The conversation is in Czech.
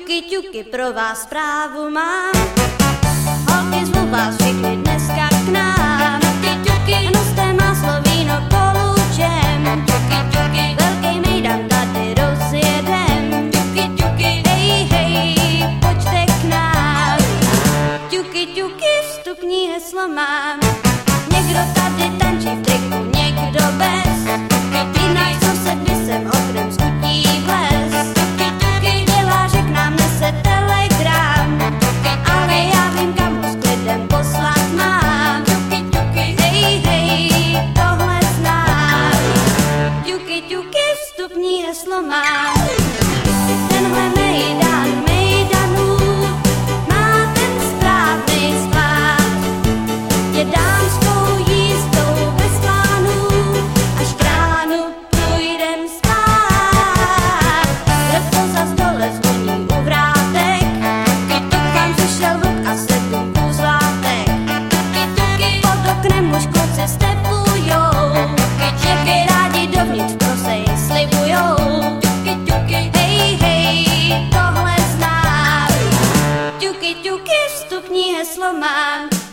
Ťuky, ťuky, pro vás zprávu mám. Holky, zvu vás všechny dneska k nám. Ťuky, ťuky, noste máslo, víno, polučem. Ťuky, ťuky, velký mejdan tady rozjedem. Ťuky, ťuky, hej, hej, pojďte k nám. Ťuky, ťuky, vstupní heslo mám. Někdo tady tančí v triku, někdo bez. Jinak sosed, když jsem oknem skutí vles. Ťuky, ťuky, dělá, že k nám nese telegram. Ale já vím, kam ho s klidem poslat mám. Ťuky, ťuky, hej, hej, tohle znám. Ťuky, ťuky, vstupní heslo mám. Tenhle mejdan mejdanů má ten správný spát. Je dámskou jízdou bez plánů, až k ránu půjdem spát. Kdo zas dole zvoní u vrátek, tukám přišel vlk a 7 kůzlátek. Tuky, tuky, pod oknem už kluci stepujou, tuky, rádi dovnitř prosej slibujou. Tuky, tuky, hej, hej, tohle znám. Ťuky, ťuky, vstupní heslo mám.